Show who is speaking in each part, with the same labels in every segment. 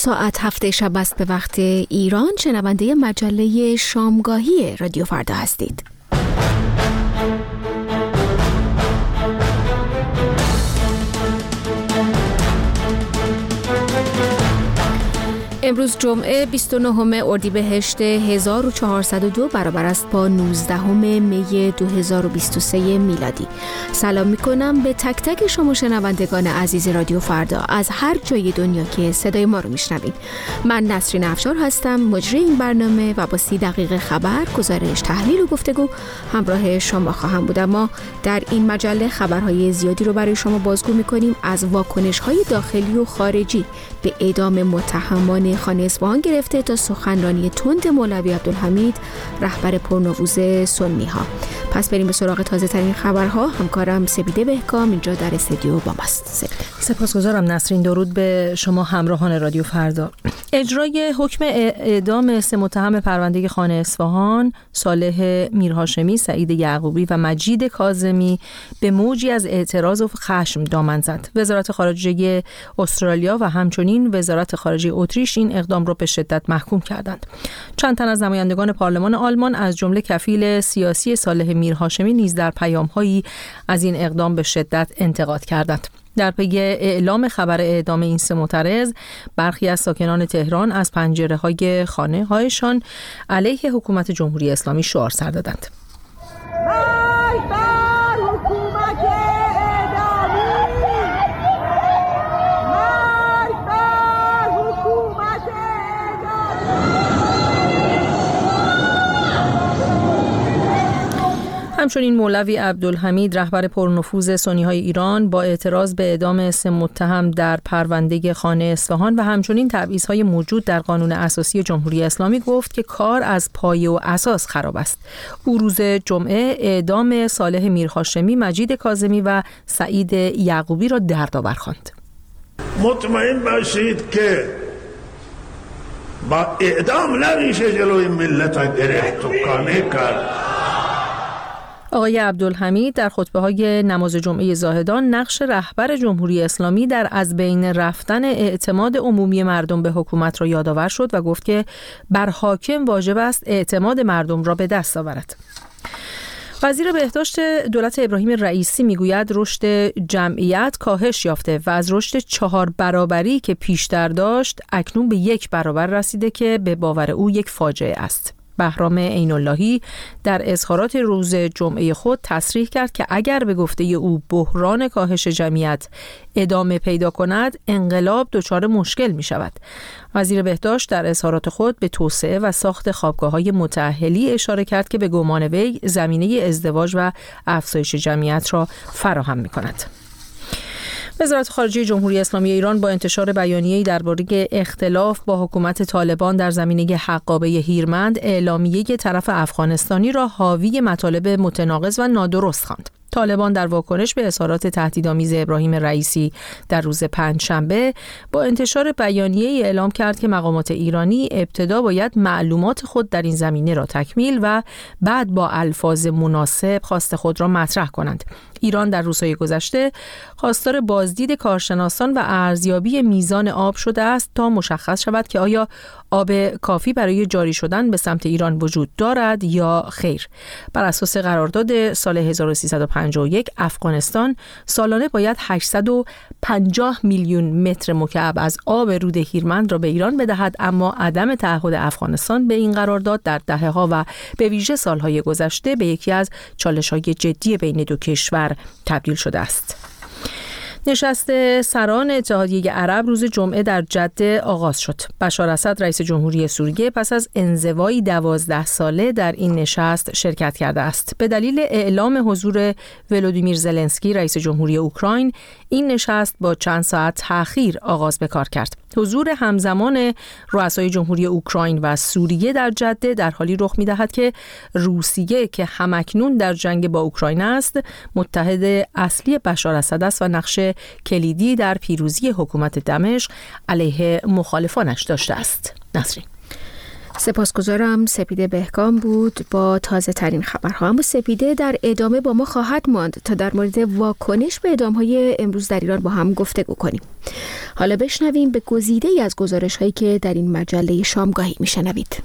Speaker 1: ساعت 7 شب است به وقت ایران. شنونده مجله شامگاهی رادیو فردا هستید. امروز جمعه 29 اردیبهشت 1402 برابر است با 19 می 2023 میلادی. سلام میکنم به تک تک شما شنوندگان عزیز رادیو فردا از هر جای دنیا که صدای ما رو میشنوید. من نسرین افشار هستم، مجری این برنامه و با 30 دقیقه خبر، گزارش، تحلیل و گفتگو همراه شما خواهم بود. اما در این مجله خبرهای زیادی رو برای شما بازگو میکنیم، از واکنش‌های داخلی و خارجی به اعدام متهمان خانه اصفهان گرفته تا سخنرانی تند مولوی عبدالحمید رهبر پرنفوذ سنی ها. پس بریم به سراغ تازه ترین خبرها. همکارم سپیده بهکام اینجا در استودیو با ماست.
Speaker 2: سپاسگزارم نسرین. درود به شما همراهان رادیو فردا. اجرای حکم اعدام 3 متهم پرونده خانه اصفهان، صالح میرهاشمی، سعید یعقوبی و مجید کاظمی به موجی از اعتراض و خشم دامن زد. وزارت خارجه استرالیا و همچنین وزارت خارجه اتریش این اقدام را به شدت محکوم کردند. چند تن از نمایندگان پارلمان آلمان از جمله کفیل سیاسی صالح میرهاشمی نیز در پیام‌هایی از این اقدام به شدت انتقاد کردند. در پی اعلام خبر اعدام این 3 معترض، برخی از ساکنان تهران از پنجره‌های خانه‌هایشان علیه حکومت جمهوری اسلامی شعار سر دادند. همچنین مولوی عبدالحمید رهبر پرنفوذ سنی‌های ایران با اعتراض به اعدام 3 متهم در پرونده خانه اصفهان و همچنین تبعیض‌های موجود در قانون اساسی جمهوری اسلامی گفت که کار از پایه و اساس خراب است. او روز جمعه اعدام صالح میرهاشمی، مجید کاظمی و سعید یعقوبی را دردآور خواند.
Speaker 3: مطمئن باشید که با اعدام نمیشه جلوی ملت گرفت و کانه کرد.
Speaker 2: آقای عبدالحمید در خطبه‌های نماز جمعه زاهدان نقش رهبر جمهوری اسلامی در از بین رفتن اعتماد عمومی مردم به حکومت را یادآور شد و گفت که بر حاکم واجب است اعتماد مردم را به دست آورد. وزیر بهداشت دولت ابراهیم رئیسی میگوید رشد جمعیت کاهش یافته و از رشد 4 برابری که پیشتر داشت اکنون به 1 برابر رسیده که به باور او یک فاجعه است. بهرام عین‌اللهی در اظهارات روز جمعه خود تصریح کرد که اگر به گفته او بحران کاهش جمعیت ادامه پیدا کند، انقلاب دچار مشکل می شود. وزیر بهداشت در اظهارات خود به توسعه و ساخت خوابگاه‌های متأهلی اشاره کرد که به گمان وی زمینه ازدواج و افزایش جمعیت را فراهم می کند. وزارت خارجه جمهوری اسلامی ایران با انتشار بیانیه‌ای درباره اختلاف با حکومت طالبان در زمینه حقابه هیرمند، اعلامیه طرف افغانستانی را حاوی مطالب متناقض و نادرست خواند. طالبان در واکنش به اظهارات تهدیدآمیز ابراهیم رئیسی در روز پنجشنبه با انتشار بیانیه‌ای اعلام کرد که مقامات ایرانی ابتدا باید معلومات خود در این زمینه را تکمیل و بعد با الفاظ مناسب خواست خود را مطرح کنند. ایران در روزهای گذشته خواستار بازدید کارشناسان و ارزیابی میزان آب شده است تا مشخص شود که آیا آب کافی برای جاری شدن به سمت ایران وجود دارد یا خیر. بر اساس قرارداد سال 1351 افغانستان سالانه باید 850 میلیون متر مکعب از آب رود هیرمند را به ایران بدهد، اما عدم تعهد افغانستان به این قرارداد در دهه‌ها و به ویژه سالهای گذشته به یکی از چالش‌های جدی بین دو کشور تبدیل شده است. نشست سران اتحادیه عرب روز جمعه در جده آغاز شد. بشار اسد رئیس جمهوری سوریه پس از انزوای 12 ساله در این نشست شرکت کرده است. به دلیل اعلام حضور ولودیمیر زلنسکی رئیس جمهوری اوکراین، این نشست با چند ساعت تأخیر آغاز به کار کرد. حضور همزمان رؤسای جمهوری اوکراین و سوریه در جده در حالی رخ می‌دهد که روسیه که همکنون در جنگ با اوکراین است، متحد اصلی بشار اسد است و نقش کلیدی در پیروزی حکومت دمشق علیه مخالفانش داشته است. نسرین.
Speaker 1: سپاسگزارم. سپیده بهکام بود با تازه ترین خبرها. اما سپیده در ادامه با ما خواهد ماند تا در مورد واکنش به اعدام‌های امروز در ایران با هم گفتگو کنیم. حالا بشنویم به گزیده‌ای از گزارش‌هایی که در این مجله شامگاهی میشنوید.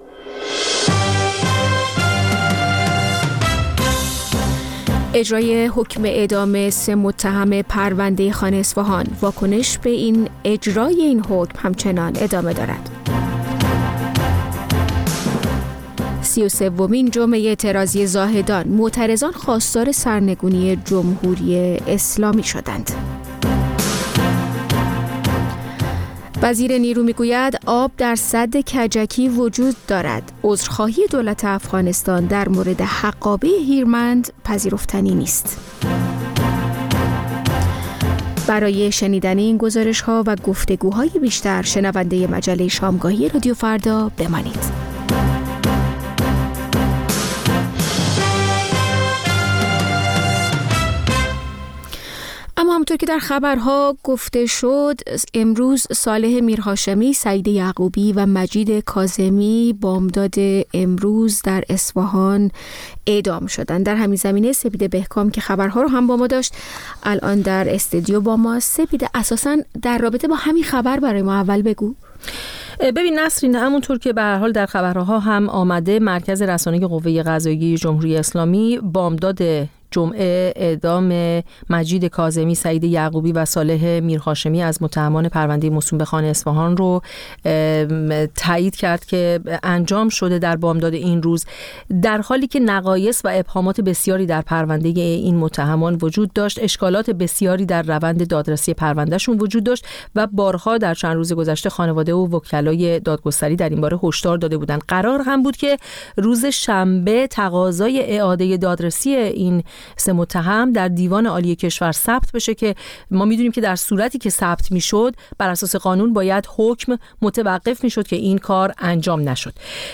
Speaker 1: اجرای حکم اعدام 3 متهم پرونده خان اصفهان. واکنش به این اجرای این حکم همچنان ادامه دارد. 33مین جمعه اعتراضی زاهدان. معترضان خواستار سرنگونی جمهوری اسلامی شدند. وزیر نیرو میگوید آب در سد کجکی وجود دارد. عذرخواهی دولت افغانستان در مورد حقابه هیرمند پذیرفتنی نیست. برای شنیدن این گزارش‌ها و گفتگوهای بیشتر شنونده مجله شامگاهی رادیو فردا بمانید. اما همونطور که در خبرها گفته شد، امروز صالح میرهاشمی، سعید یعقوبی و مجید کاظمی بامداد امروز در اصفهان اعدام شدند. در همین زمینه سپیده بهکام که خبرها رو هم با ما داشت الان در استودیو با ما. سپیده، اساساً در رابطه با همین خبر برای ما اول بگو.
Speaker 2: ببین نسرین، همونطور که به هر حال در خبرها هم آمده، مرکز رسانه‌ای قوه قضاییه جمهوری اسلامی بامداد جمعه اعدام مجید کاظمی، سعید یعقوبی و صالح میرهاشمی از متهمان پرونده موسوم به خان اصفهان رو تایید کرد که انجام شده در بامداد این روز، در حالی که نقایص و ابهامات بسیاری در پرونده این متهمان وجود داشت. اشکالات بسیاری در روند دادرسی پروندهشون وجود داشت و بارها در چند روز گذشته خانواده و وکلای دادگستری در این باره هشدار داده بودند. قرار هم بود که روز شنبه تقاضای اعاده دادرسی این 3 متهم در دیوان عالی کشور ثبت بشه که ما میدونیم که در صورتی که ثبت میشد بر اساس قانون باید حکم متوقف میشد که این کار انجام نشد.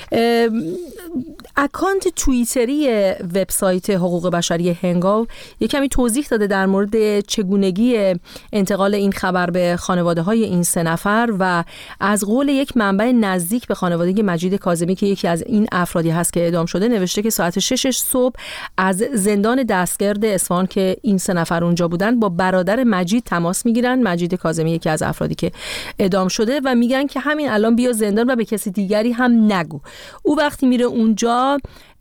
Speaker 2: اکانت توییتری وبسایت حقوق بشری هنگاو یک کمی توضیح داده در مورد چگونگی انتقال این خبر به خانواده های این 3 نفر و از قول یک منبع نزدیک به خانواده مجید کاظمی که یکی از این افرادی هست که اعدام شده، نوشته که ساعت 6 صبح از زندان دستگرد اصفهان که این 3 نفر اونجا بودن با برادر مجید تماس میگیرن. مجید کاظمی یکی از افرادی که اعدام شده و میگن که همین الان بیا زندان و به کسی دیگری هم نگو. او وقتی میره اونجا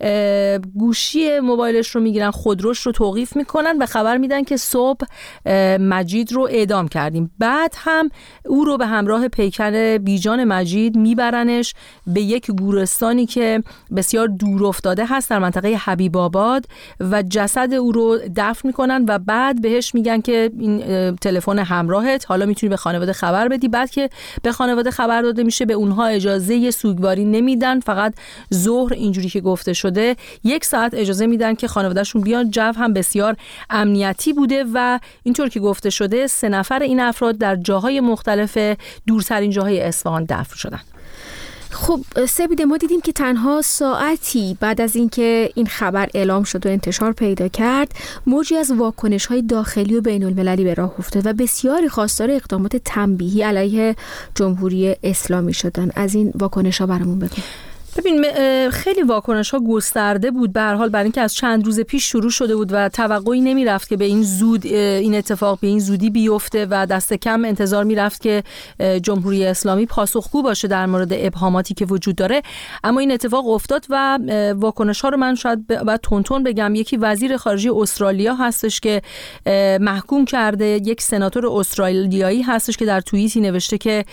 Speaker 2: گوشی موبایلش رو میگیرن، خودروش رو توقیف میکنن و خبر میدن که صبح مجید رو اعدام کردیم. بعد هم او رو به همراه پیکر بیجان مجید میبرنش به یک گورستانی که بسیار دور افتاده هست در منطقه حبیب آباد و جسد او رو دفن میکنن و بعد بهش میگن که این تلفن همراهت، حالا میتونی به خانواده خبر بدی. بعد که به خانواده خبر داده میشه به اونها اجازه سوگواری نمیدن، فقط ظهر اینجوری که گفته شده 1 ساعت اجازه میدن که خانوادهشون بیان. جو هم بسیار امنیتی بوده و اینطور که گفته شده 3 نفر این افراد در جاهای مختلف دورترین جاهای اصفهان دفن شدن.
Speaker 1: خب سپیده، ما دیدیم که تنها ساعتی بعد از اینکه این خبر اعلام شد و انتشار پیدا کرد، موجی از واکنش‌های داخلی و بین‌المللی به راه افتاد و بسیاری خواستار اقدامات تنبیهی علیه جمهوری اسلامی شدن. از این واکنش‌ها برامون بگو.
Speaker 2: ببین خیلی واکنش‌ها گسترده بود به هر حال، برای اینکه از چند روز پیش شروع شده بود و توقعی نمی‌رفت که به این زود این اتفاق به این زودی بیفته و دست کم انتظار می‌رفت که جمهوری اسلامی پاسخگو باشه در مورد ابهاماتی که وجود داره. اما این اتفاق افتاد و واکنش‌ها رو من شاید بعد تونتون بگم. یکی وزیر خارجه استرالیا هستش که محکوم کرده، یک سناتور استرالیایی هستش که در توییتی نوشته که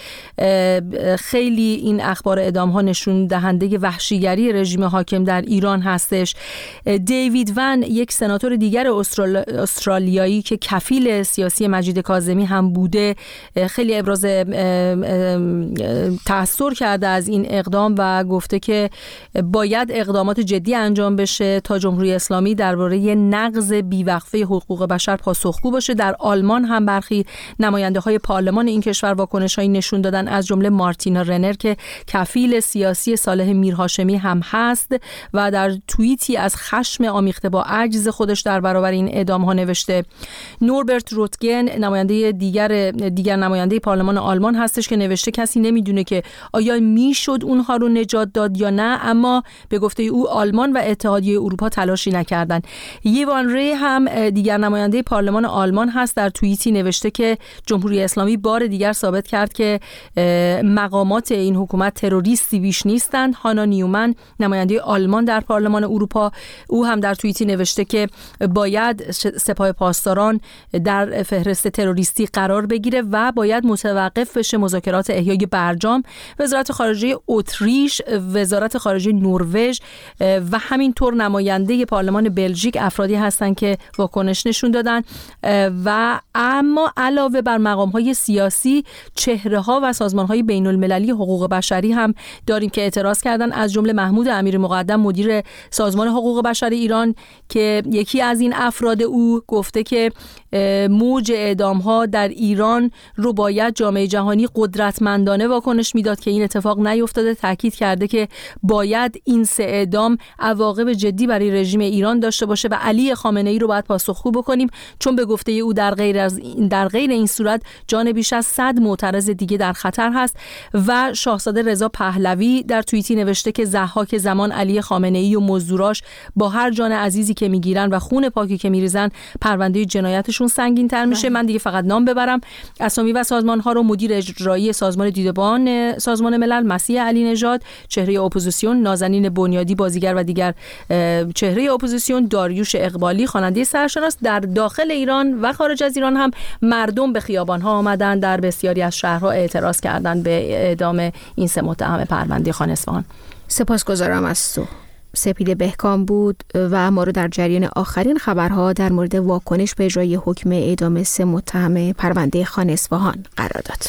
Speaker 2: خیلی این اخبار اعدام‌ها نشون دهنده وحشیگری رژیم حاکم در ایران هستش. دیوید ون، یک سناتور دیگر استرالیایی که کفیل سیاسی مجید کاظمی هم بوده، خیلی ابراز تأثیر کرده از این اقدام و گفته که باید اقدامات جدی انجام بشه تا جمهوری اسلامی درباره نقض بیوقفه حقوق بشر پاسخگو باشه. در آلمان هم برخی نماینده‌های پارلمان این کشور واکنش‌هایی نشون دادن، از جمله مارتینا رنر که کفیل سیاسی صالح میر هاشمی هم هست و در توییتی از خشم آمیخته با عجز خودش در برابر این اعدام‌ها نوشته. نوربرت روتگن نماینده دیگر نماینده پارلمان آلمان هستش که نوشته کسی نمیدونه که آیا میشد اونها رو نجات داد یا نه، اما به گفته او آلمان و اتحادیه اروپا تلاشی نکردن. یوان ری هم دیگر نماینده پارلمان آلمان هست، در توییتی نوشته که جمهوری اسلامی بار دیگر ثابت کرد که مقامات این حکومت تروریستی بیش نیستند. هانا نیومن نماینده آلمان در پارلمان اروپا، او هم در توییتی نوشته که باید سپاه پاسداران در فهرست تروریستی قرار بگیره و باید متوقف بشه مذاکرات احیای برجام. وزارت خارجه اتریش، وزارت خارجه نروژ و همینطور نماینده پارلمان بلژیک افرادی هستند که واکنش نشون دادن. و اما علاوه بر مقام‌های سیاسی، چهره‌ها و سازمان‌های بین‌المللی حقوق بشری هم داریم که اعتراض کردن، از جمله محمود امیر مقدم مدیر سازمان حقوق بشر ایران که یکی از این افراد او گفته که موج اعدام‌ها در ایران رو باید جامعه جهانی قدرتمندانه واکنش میداد که این اتفاق نیفتاده. تاکید کرده که باید این سه اعدام عواقب جدی برای رژیم ایران داشته باشه و علی خامنه‌ای رو باید پاسخگو بکنیم، چون به گفته او در غیر این صورت جان بیش از 100 معترض دیگه در خطر هست. و شاهزاده رضا پهلوی در توییتی نوشته که ضحاک زمان علی خامنه‌ای و مزدوراش با هر جان عزیزی که میگیرن و خون پاکی که میریزن پرونده جنایتشون سنگین‌تر میشه. من دیگه فقط نام ببرم اسامی و سازمان‌ها رو: مدیر اجرایی سازمان دیدبان سازمان ملل مسیح علی نژاد، چهره اپوزیسیون نازنین بنیادی بازیگر و دیگر چهره اپوزیسیون داریوش اقبالی خواننده سرشناس. در داخل ایران و خارج از ایران هم مردم به خیابان‌ها آمدن، در بسیاری از شهرها اعتراض کردند به اعدام این سه متهم پرونده خان اصفهان.
Speaker 1: سپاسگزارم از تو. سپید بهکام بود و ما رو در جریان آخرین خبرها در مورد واکنش به اجرای حکم اعدام سه متهم پرونده خان اصفهان قرار داد.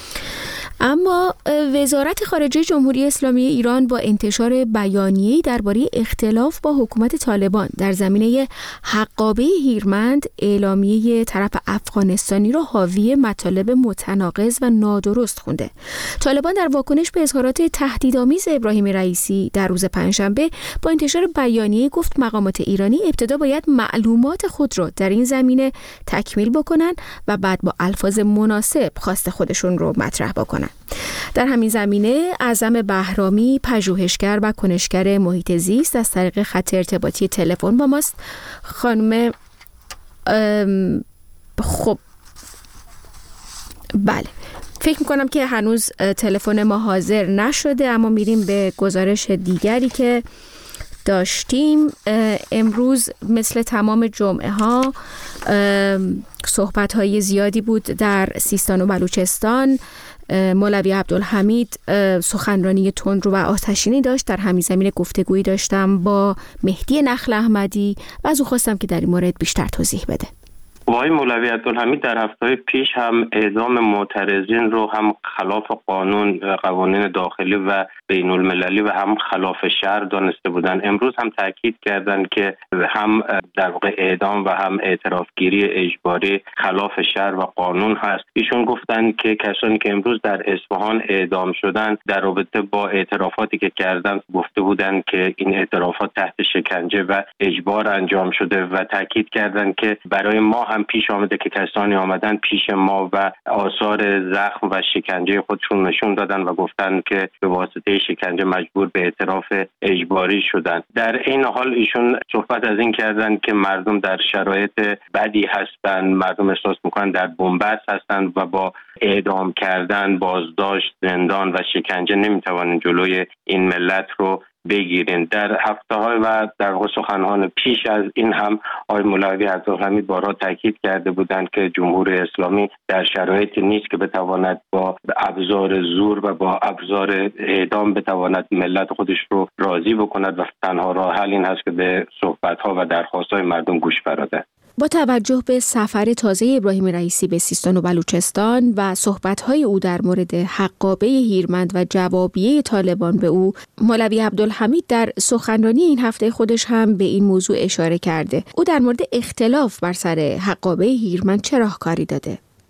Speaker 1: اما وزارت خارجه جمهوری اسلامی ایران با انتشار بیانیه‌ای درباره اختلاف با حکومت طالبان در زمینه حقابه هیرمند اعلامیه طرف افغانستانی را حاوی مطالب متناقض و نادرست خونده. طالبان در واکنش به اظهارات تهدیدآمیز ابراهیم رئیسی در روز پنجشنبه با انتشار بیانیه گفت مقامات ایرانی ابتدا باید معلومات خود را در این زمینه تکمیل بکنن و بعد با الفاظ مناسب خواست خودشون رو مطرح بکنن. در همین زمینه اعظم بهرامی، پژوهشگر و کنشگر محیط زیست، از طریق خط ارتباطی تلفن با ماست. خانم خب بله، فکر میکنم که هنوز تلفن ما حاضر نشده، اما میریم به گزارش دیگری که داشتیم. امروز مثل تمام جمعه ها صحبت های زیادی بود در سیستان و بلوچستان. مولوی عبدالحمید سخنرانی تندرو و آتشینی داشت. در همین زمینه گفتگویی داشتم با مهدی نخل احمدی و از او خواستم که در این مورد بیشتر توضیح بده.
Speaker 4: آقای مولوی عبدالحمید در هفته پیش هم اعدام معترضین رو هم خلاف قانون و قوانین داخلی و بین المللی و هم خلاف شرع دانسته بودن. امروز هم تاکید کردند که هم در واقع اعدام و هم اعترافگیری اجباری خلاف شرع و قانون هست. ایشون گفتند که کسانی که امروز در اصفهان اعدام شدند در رابطه با اعترافاتی که کردند گفته بودند که این اعترافات تحت شکنجه و اجبار انجام شده و تاکید کردند که برای ما هم پیش آمده که کسانی آمدن پیش ما و آثار زخم و شکنجه خودشون نشون دادن و گفتن که به واسطه شکنجه مجبور به اعتراف اجباری شدن. در این حال ایشون صحبت از این کردن که مردم در شرایط بدی هستند، مردم احساس میکنن در بنبست هستند و با اعدام کردن، بازداشت، زندان و شکنجه نمیتوانن جلوی این ملت رو بگیرین. در هفته‌های و در واقع سخنان پیش از این هم آقای مولوی عبدالحمید بارها تاکید کرده بودند که جمهوری اسلامی در شرایطی نیست که بتواند با ابزار زور و با ابزار اعدام بتواند ملت خودش رو راضی بکند و تنها راه حل این هست که به صحبت‌ها و درخواست‌های مردم گوش فرادد.
Speaker 1: با توجه به سفر تازه ابراهیم رئیسی به سیستان و بلوچستان و صحبت‌های او در مورد حقابه هیرمند و جوابیه طالبان به او، مولوی عبدالحمید در سخنرانی این هفته خودش هم به این موضوع اشاره کرده. او در مورد اختلاف بر سر حقابه هیرمند چه راهکاری داده؟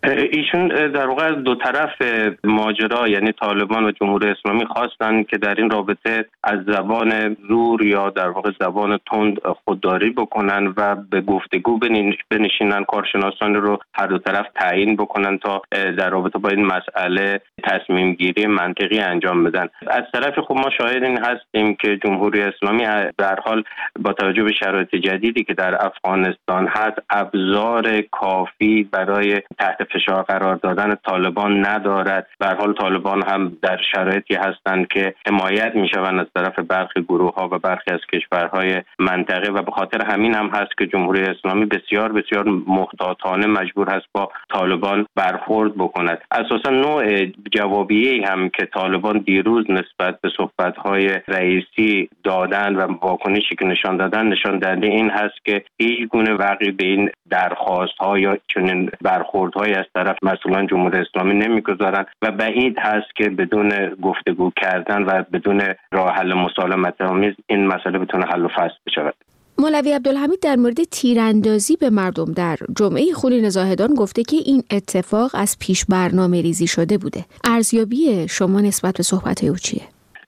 Speaker 4: ایشون در واقع از دو طرف ماجرا، یعنی طالبان و جمهوری اسلامی، خواستن که در این رابطه از زبان زور یا در واقع زبان تند خودداری بکنن و به گفتگو بنشینن، کارشناسان رو هر دو طرف تعیین بکنن تا در رابطه با این مسئله تصمیم گیری منطقی انجام بدن. از طرف خب ما شاهد این هستیم که جمهوری اسلامی به هر حال با توجه به شرایط جدیدی که در افغانستان هست ابزار کافی برای تحت فشار قرار دادن طالبان ندارد. به هر حال طالبان هم در شرایطی هستند که حمایت میشوند از طرف برخی گروه‌ها و برخی از کشورهای منطقه و به خاطر همین هم هست که جمهوری اسلامی بسیار بسیار محتاطانه مجبور هست با طالبان برخورد بکند. اساسا نوع جوابیه‌ای هم که طالبان دیروز نسبت به صحبت‌های رئیسی دادن و واکنشی که نشان دهنده این هست که هیچ گونه وقعی به این درخواست‌ها یا چنین برخوردهای از طرف مسئولان جمهوری اسلامی نمی‌گذارند و بعید هست که بدون گفتگو کردن و بدون راه حل مسالمت‌آمیز این مسئله بتونه حل و فصل بشود.
Speaker 1: مولوی عبدالحمید در مورد تیراندازی به مردم در جمعه خونین زاهدان گفته که این اتفاق از پیش برنامه ریزی شده بوده. ارزیابی شما نسبت به صحبت‌های او چیه؟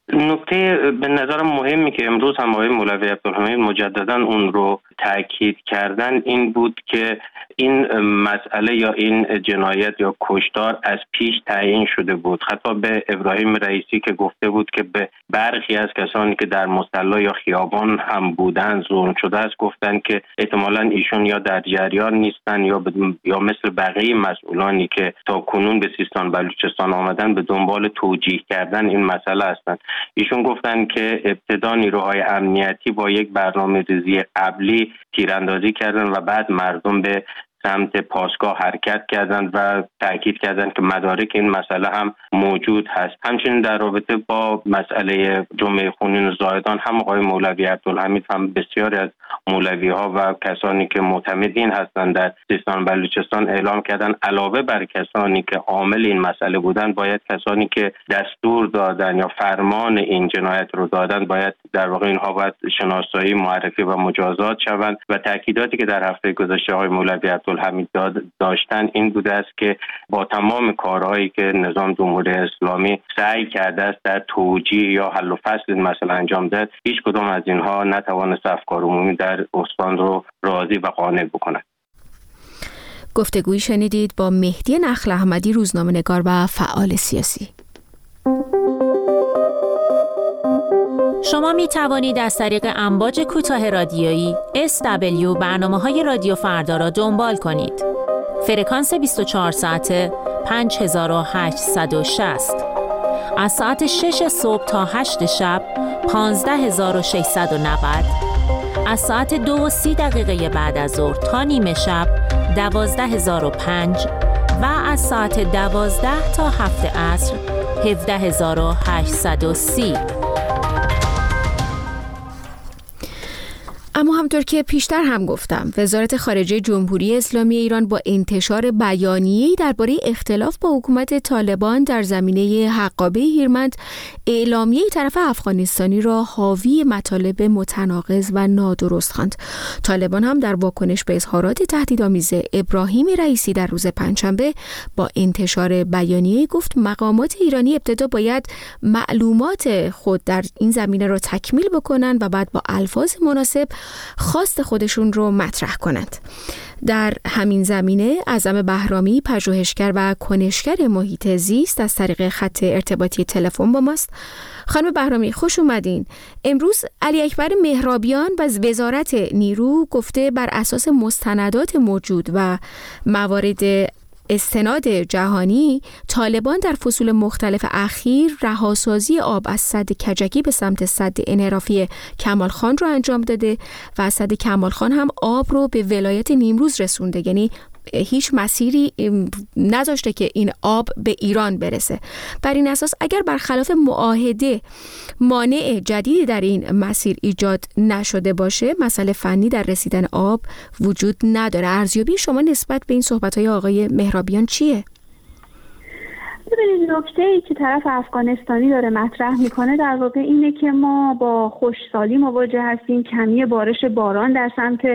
Speaker 4: نکته به نظرم مهمی که امروز هم آقای مولوی عبدالحمید مجددا اون رو تاکید کردن این بود که این مسئله یا این جنایت یا کشتار از پیش تعیین شده بود. خطاب به ابراهیم رئیسی که گفته بود که به برخی از کسانی که در مصلی یا خیابان هم بودن ظلم شده است، گفتن که احتمالاً ایشون یا در جریان نیستن یا مثل بقیه مسئولانی که تا کنون به سیستان بلوچستان آمدن به دنبال توجیه کردن این مسئله هستند. ایشون گفتن که ابتدا نیروهای امنیتی با یک برنامه‌ریزی قبلی تیراندازی کردن و بعد مردم به سمت پاسگاه حرکت کردند و تاکید کردند که مدارک این مسئله هم موجود هست. همچنین در رابطه با مسئله جمعه خونین زاهدان هم آقای مولوی عبدالحمید هم بسیاری از مولوی‌ها و کسانی که معتمدین هستند در سیستان بلوچستان اعلام کردند علاوه بر کسانی که عامل این مسئله بودند، باید کسانی که دستور دادن یا فرمان این جنایت رو دادن باید در واقع اینها باید شناسایی، معرفی و مجازات شوند. و تاکیداتی که در هفته گذشته آقای مولوی عبدالحمید داشتن این بوده است که با تمام کارهایی که نظام جمهوری اسلامی سعی کرده است در توجیه یا حل و فصل این مسئله انجام دهد، هیچ کدام از اینها نتوانست افکار عمومی در استان رو راضی و قانع بکند.
Speaker 1: گفتگویی شنیدید با مهدی نخل احمدی، روزنامه‌نگار و فعال سیاسی.
Speaker 5: شما می توانید از طریق امواج کوتاه رادیویی SW برنامه‌های رادیو فردا را دنبال کنید. فرکانس 24 ساعته 5860. از ساعت 6 صبح تا 8 شب 15690. از ساعت 2:30 بعد از ظهر تا نیمه شب 12005 و از ساعت 12 تا 7 عصر 17830.
Speaker 1: اما همطور که پیشتر هم گفتم، وزارت خارجه جمهوری اسلامی ایران با انتشار بیانیه‌ای درباره اختلاف با حکومت طالبان در زمینه حقابه هیرمند، اعلامیه طرف افغانستانی را حاوی مطالب متناقض و نادرست خواند. طالبان هم در واکنش به اظهارات تهدیدآمیز ابراهیم رئیسی در روز پنجشنبه با انتشار بیانیه‌ای گفت مقامات ایرانی ابتدا باید معلومات خود در این زمینه را تکمیل بکنند و بعد با الفاظ مناسب خواست خودشون رو مطرح کنند. در همین زمینه اعظم بهرامی، پژوهشگر و کنشگر محیط زیست، از طریق خط ارتباطی تلفن با ماست. خانم بهرامی خوش اومدین. امروز علی اکبر مهرابیان از وزارت نیرو گفته بر اساس مستندات موجود و موارد استناد جهانی، طالبان در فصول مختلف اخیر رهاسازی آب از سد کجکی به سمت سد انحرافی کمال خان رو انجام داده و از سد کمال خان هم آب رو به ولایت نیمروز رسونده، یعنی هیچ مسیری نذاشته که این آب به ایران برسه. بر این اساس اگر برخلاف معاهده مانع جدیدی در این مسیر ایجاد نشده باشه، مسئله فنی در رسیدن آب وجود نداره. ارزیابی شما نسبت به این صحبت‌های آقای مهرابیان چیه؟
Speaker 6: ببینید، نکته‌ای که طرف افغانستانی داره مطرح میکنه در واقع اینه که ما با خشکسالی مواجه هستیم، کمی بارش باران در سمت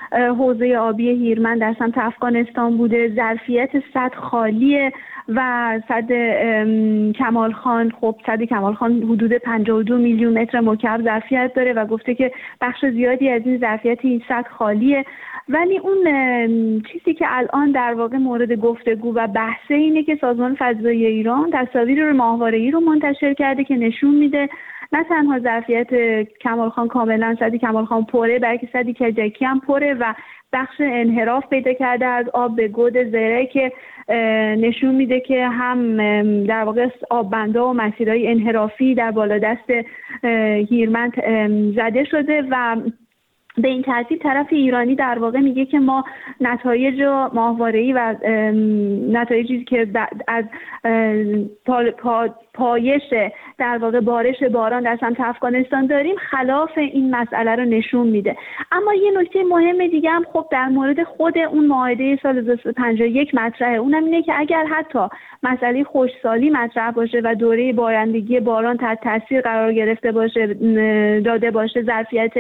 Speaker 6: حوزه آبی هیرمند در سمت افغانستان بوده. ظرفیت سد خالیه و سد کمالخان، خب سد کمالخان حدود 52 میلیون متر مکعب ظرفیت داره و گفته که بخش زیادی از این ظرفیت این سد خالیه. ولی اون چیزی که الان در واقع مورد گفتگو و بحثه اینه که سازمان فضایی ایران تصاویر ماهواره‌ای رو منتشر کرده که نشون میده نه تنها ظرفیت کمالخان کاملا سد کمالخان پره، بلکه سد کجکی هم پره و بخش انحراف پیدا کرده از آب به گود زره که نشون میده که هم در واقع آببندها و مسیرهای انحرافی در بالادست هیرمند زده شده و به این ترتیب طرف ایرانی در واقع میگه که ما نتایج ماهواره‌ای و نتایجی که از پایش در واقع بارش باران در سمت افغانستان داریم خلاف این مسئله رو نشون میده. اما یه نکته مهم دیگه هم خب در مورد خود اون معاهده سال 1951 مطرحه، اونم اینه که اگر حتی مسئله خشکسالی مطرح باشه و دوره بارندگی باران تحت تاثیر قرار گرفته باشه، داده باشه ظرفیت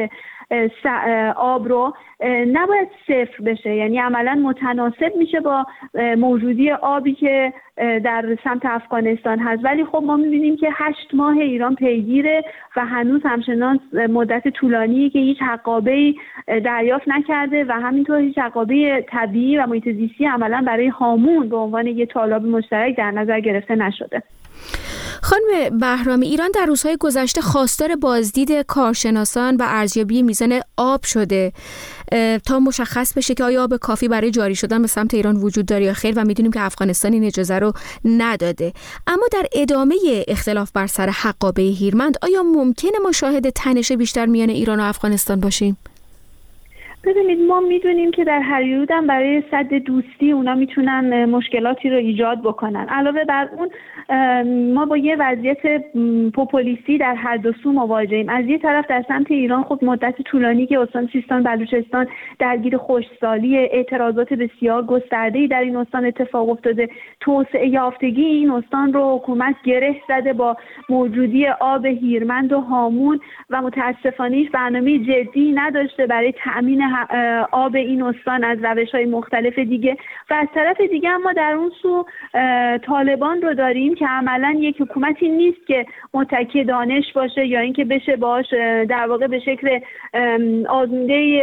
Speaker 6: آب رو، نباید صفر بشه، یعنی عملا متناسب میشه با موجودی آبی که در سمت افغانستان هست. ولی خب ما میبینیم که 8 ماه ایران پیگیره و هنوز همچنان مدت طولانیه که هیچ حقابه‌ای دریافت نکرده و همینطور هیچ حقابه طبیعی و محیط زیستی عملا برای هامون به عنوان یک طالاب مشترک در نظر گرفته نشده.
Speaker 1: خانم بهرامی، ایران در روزهای گذشته خواستار بازدید کارشناسان و ارزیابی میزان آب شده تا مشخص بشه که آیا آب کافی برای جاری شدن به سمت ایران وجود داره یا خیر و میدونیم که افغانستان این اجازه رو نداده. اما در ادامه اختلاف بر سر حقابه هیرمند آیا ممکنه ما شاهد تنش بیشتر میان ایران و افغانستان باشیم؟
Speaker 6: ببینید ما میدونیم که در هر یودم برای سد دوستی اونا میتونن مشکلاتی رو ایجاد بکنن. علاوه بر اون ما با یه وضعیت پوپولیستی در هر دو سو مواجهیم. از یه طرف در سمت ایران خب مدت طولانی که استان سیستان بلوچستان درگیر خشکسالی، اعتراضات بسیار گسترده‌ای در این استان اتفاق افتاده. توسعه یافتگی این استان رو حکومت گره زده با موجودی آب هیرمند و هامون و متاسفانه هیچ برنامه جدی نداشته برای تأمین آب این استان از روش‌های مختلف دیگه. و از طرف دیگه ما در اون سو طالبان رو داریم که عملاً یک حکومتی نیست که متکی دانش باشه یا اینکه بشه باش در واقع به شکل آزموده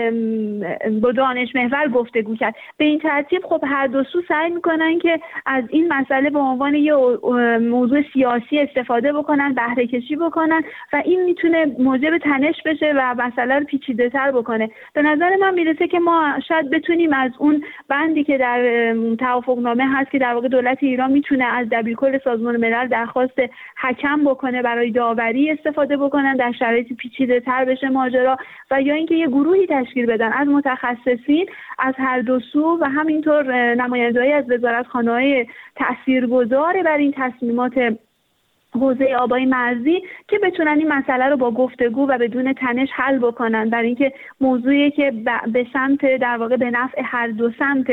Speaker 6: با دانش محور گفتگو کرد. به این ترتیب خب هر دو سو سعی میکنن که از این مسئله به عنوان یه موضوع سیاسی استفاده بکنن، بهره کشی بکنن و این میتونه موجب تنش بشه و مسئله رو پیچیده‌تر بکنه. به نظر من میرسه که ما شاید بتونیم از اون بندی که در توافقنامه هست که در واقع دولت ایران میتونه از دبیرکل سازمان ملل درخواست حکم بکنه برای داوری استفاده بکنن در شرایط پیچیده‌تر بشه ماجرا، و یا اینکه یه گروهی تشکیل بدن از متخصصین از هر دو سو و همینطور نماینده‌ای از وزارتخانه‌های تاثیرگذار بر این تصمیمات حوزه آبای مرزی که بتونن این مسئله رو با گفتگو و بدون تنش حل بکنن، برای اینکه موضوعی که به سمت در واقع به نفع هر دو سمت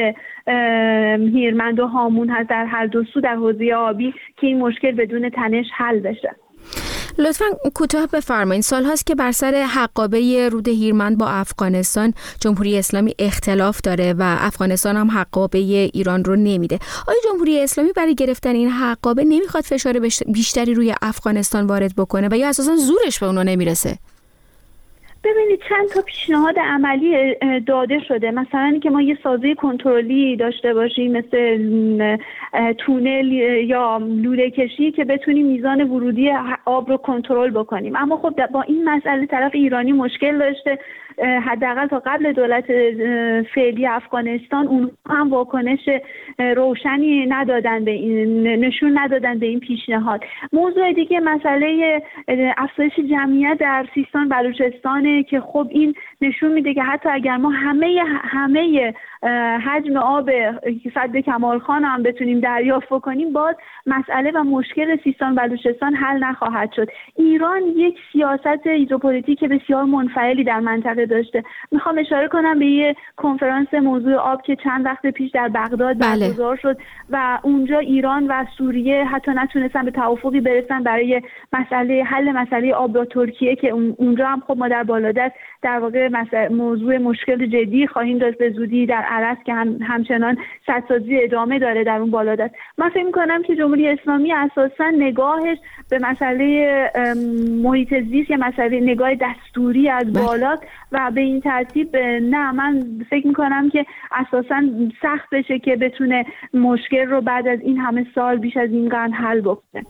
Speaker 6: هیرمند و هامون هست در هر دو سو در حوزه آبی که این مشکل بدون تنش حل بشه.
Speaker 1: لطفاً کوتاه بفرمایید. سال هاست که بر سر حقابه رود هیرمند با افغانستان جمهوری اسلامی اختلاف داره و افغانستان هم حقابه ایران رو نمیده. آیا جمهوری اسلامی برای گرفتن این حقابه نمیخواد فشار بیشتری روی افغانستان وارد بکنه و یا اساساً زورش به اونو نمیرسه؟
Speaker 6: ببینید چند تا پیشنهاد عملی داده شده، مثلا که ما یه سازه کنترلی داشته باشیم مثل تونل یا لوله کشی که بتونیم میزان ورودی آب رو کنترل بکنیم. اما خب با این مسئله طرف ایرانی مشکل داشته، حداقل تا قبل دولت فعلی افغانستان اون هم واکنش روشنی ندادن به این، نشون ندادن به این پیشنهاد. موضوع دیگه مسئله افزایش جمعیت در سیستان بلوچستان که خب این نشون میده که حتی اگر ما همه حجم آب سد کمالخان هم بتونیم دریافت بکنیم باز مسئله و مشکل سیستان بلوچستان حل نخواهد شد. ایران یک سیاست ژئوپلیتیک بسیار منفعلی در منطقه منطقه داشته. میخوام اشاره کنم به یه کنفرانس موضوع آب که چند وقت پیش در بغداد برگزار شد و اونجا ایران و سوریه حتی نتونستن به توافقی برسن برای حل مسئله آب با ترکیه که اونجا هم خب ما در بالادست در واقع موضوع مشکل جدی خواهیم داشت به زودی در عرس که همچنان سدسازی ادامه داره در اون بالادست. من فکر می‌کنم که جمهوری اسلامی اساساً نگاهش به مسئله محیط زیست یا مسئله نگاه دستوری از بالا و به این ترتیب نه، من فکر می‌کنم که اساساً سخت بشه که بتونه مشکل رو بعد از این همه سال بیش از این قرن حل بکنه.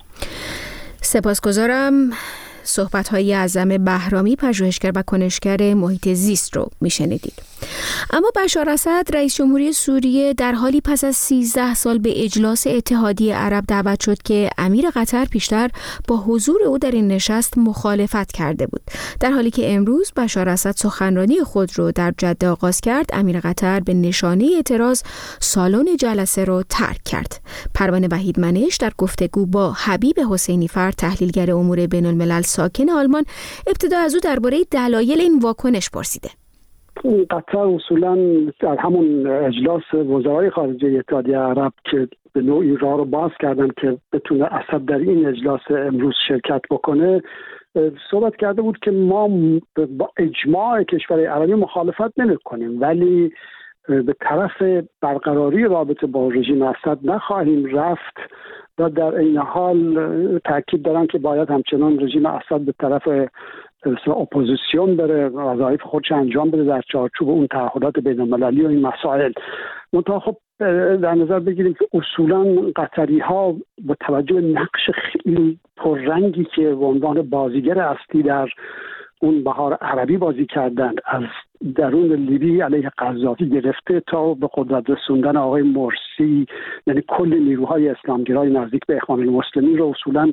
Speaker 1: سپاسگزارم. صحبت‌های اعظم بهرامی، پژوهشگر و کنشگر محیط زیست رو میشنیدید. اما بشار اسد رئیس جمهوری سوریه در حالی پس از 13 سال به اجلاس اتحادیه عرب دعوت شد که امیر قطر پیشتر با حضور او در این نشست مخالفت کرده بود. در حالی که امروز بشار اسد سخنرانی خود رو در جده آغاز کرد، امیر قطر به نشانه اعتراض سالن جلسه رو ترک کرد. پروانه وحیدمنش در گفتگو با حبیب حسینی فر، تحلیلگر امور بین الملل ساکن آلمان، ابتدا از او درباره دلایل این واکنش پرسیده.
Speaker 7: قطر اصولا در همون اجلاس وزرای خارجه اتحادیه عرب که به نوعی راه رو باز کردن که بتونه اسد در این اجلاس امروز شرکت بکنه، صحبت کرده بود که ما با اجماع کشورهای عربی مخالفت نمی‌کنیم ولی به طرف برقراری رابطه با رژیم اسد نخواهیم رفت و در این حال تاکید دارن که باید همچنان رژیم اسد به طرف اپوزیسیون بره، وظایف خودش انجام بده در چارچوب اون تعهدات بین‌المللی و این مسائل. منتها خب در نظر بگیریم که اصولا قطری ها با توجه به نقش خیلی پررنگی که به عنوان بازیگر اصلی در اون بهار عربی بازی کردند، از درون لیبی علیه قذافی گرفته تا به قدرت رسوندن آقای مرسی، یعنی کل نیروهای اسلامگرای نزدیک به اخوان المسلمین رو اصولا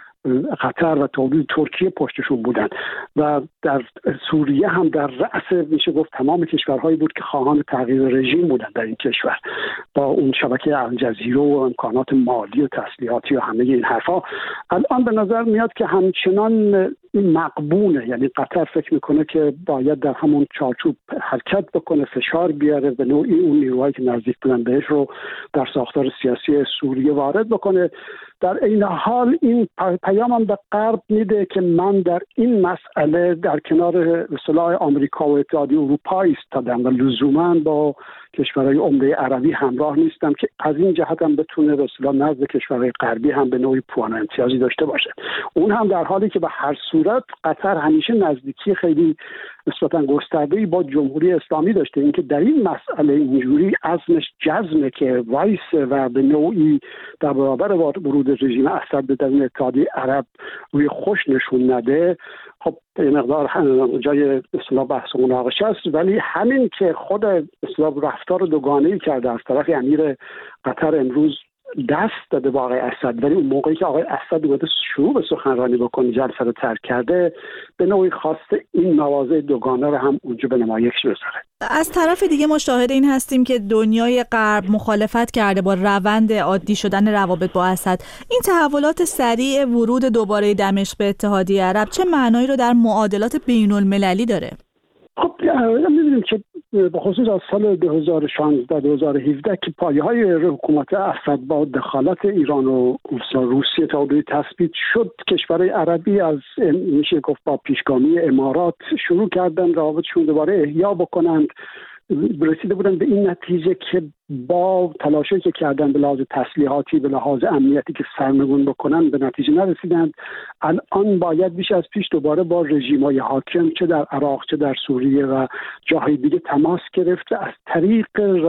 Speaker 7: قطر و تولید ترکیه پشتشون بودن و در سوریه هم در رأس میشه گفت تمام کشورهایی بود که خواهان تغییر رژیم بودن در این کشور با اون شبکه الجزیره و امکانات مالی و تسلیحاتی و همه این حرفا. الان به نظر میاد که همچنان این مقبونه، یعنی قطر فکر میکنه که باید در همون چارچوب حرکت بکنه، فشار بیاره، به نوعی اون نیروهایی که نزدیک بودن بهش رو در ساختار سیاسی سوریه وارد بکنه. در این حال این پیام هم به غرب میده که من در این مسئله در کنار اصطلاح آمریکا و اتحادیه اروپا ایستادم و لزوما با کشورهای عمده عربی همراه نیستم که از این جهت هم بتونه به اصطلاح نزد کشورهای غربی هم به نوعی پوان امتیازی داشته باشه. اون هم در حالی که به هر صورت قطر همیشه نزدیکی خیلی نسبتاً گسترده‌ای با جمهوری اسلامی داشته. اینکه در این مسئله اینجوری عزمش جزمه که وایس و به نوعی در برابر ورود رژیم اسد به درون اتحادیه عرب روی خوش نشون نده، خب یه مقدار جای اصطلاح بحث و مناقشه است. ولی همین که خود اصطلاح رفتار دوگانه‌ای کرده از طرف امیر قطر امروز دست داده با آقای اسد، ولی اون موقعی که آقای اسد اومده شروع به سخنرانی بکنه جلسه رو ترک کرده، به نوعی خواسته این مواضع دوگانه رو هم اونجا به نمایش بذاره.
Speaker 8: از طرف دیگه ما شاهد این هستیم که دنیای غرب مخالفت کرده با روند عادی شدن روابط با اسد. این تحولات سریع ورود دوباره دمشق به اتحادیه عرب چه معنایی رو در معادلات بین‌المللی داره؟
Speaker 7: خب می‌بینیم که به خصوص از سال 2016-2017 که پایه‌های حکومت اسد با دخالت ایران و روسیه تا حدودی تثبیت شد، کشورهای عربی از میشه گفت با پیشگامی امارات شروع کردن روابطشون دوباره احیا بکنند. رسیده بودن به این نتیجه که با تلاشی که کردن به لحاظ تسلیحاتی، به لحاظ امنیتی که سرنگون بکنن به نتیجه نرسیدند. الان باید بیش از پیش دوباره با رژیم‌های حاکم چه در عراق چه در سوریه و جاهای دیگه تماس گرفت، از طریق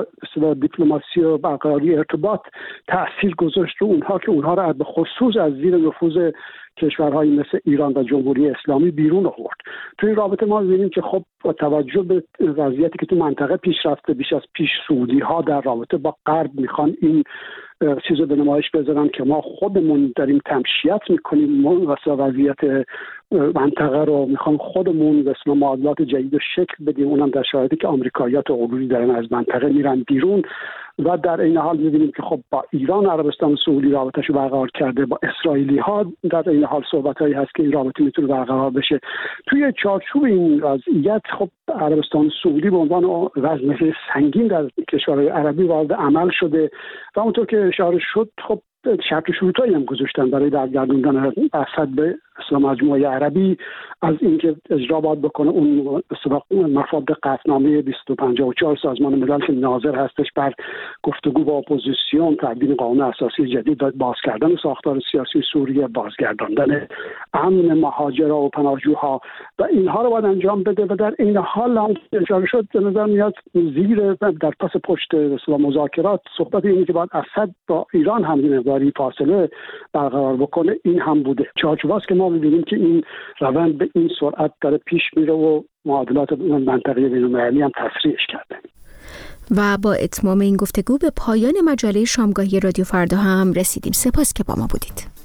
Speaker 7: دیپلماسی و برقراری ارتباط تأثیر گذاشت رو اونها که اونها را به خصوص از زیر نفوذ کشورهایی مثل ایران و جمهوری اسلامی بیرون آورد. تو این رابطه ما می‌بینیم که خب با توجه به وضعیتی که تو منطقه پیش رفته، بیش از پیش سعودی‌ها در رابطه با غرب میخوان این چیزو به نمایش بذارن که ما خودمون داریم تمشیت میکنیم وضعیت منطقه رو، میخوام خودمون به معادلات جدید شکل بدیم، اونم در شرایطی که آمریکایی‌ها و غروری دارن از منطقه میرن بیرون. و در این حال می‌بینیم که خب با ایران عربستان سعودی رابطه‌شو برقرار کرده، با اسرائیلی‌ها در این حال صحبت‌هایی هست که این رابطه میتونه برقرار بشه. توی چارچوب این وضعیت خب عربستان سعودی به عنوان وزنه سنگین در کشورهای عربی وارد عمل شده و اونطور که اشاره شد خب شرط شروطایی هم گذاشتن برای برگردوندن اسد به مجموعه عربی، از اینکه اجرا باید بکنه اون مفاد قطعنامه 254 سازمان ملل که ناظر هستش بر گفتگو با اپوزیسیون، تبدیل قانون اساسی جدید، باز کردن ساختار سیاسی سوریه، بازگرداندن امن مهاجرا و پناهجوها و اینها رو باید انجام بده. و در این حال هم اشاره شد به نظر میاد زیر در پس پشت مذاکرات صحبت اینه که باید اسد با ایران هم مقداری فاصله برقرار بکنه، این هم بوده. چارچوباست که ما می‌بینیم که این روند به این سرعت داره پیش میره و معادلات منطقه بین‌المللی هم تسریعش کرده.
Speaker 1: و با اتمام این گفتگو به پایان مجله شامگاهی رادیو فردا هم رسیدیم. سپاس که با ما بودید.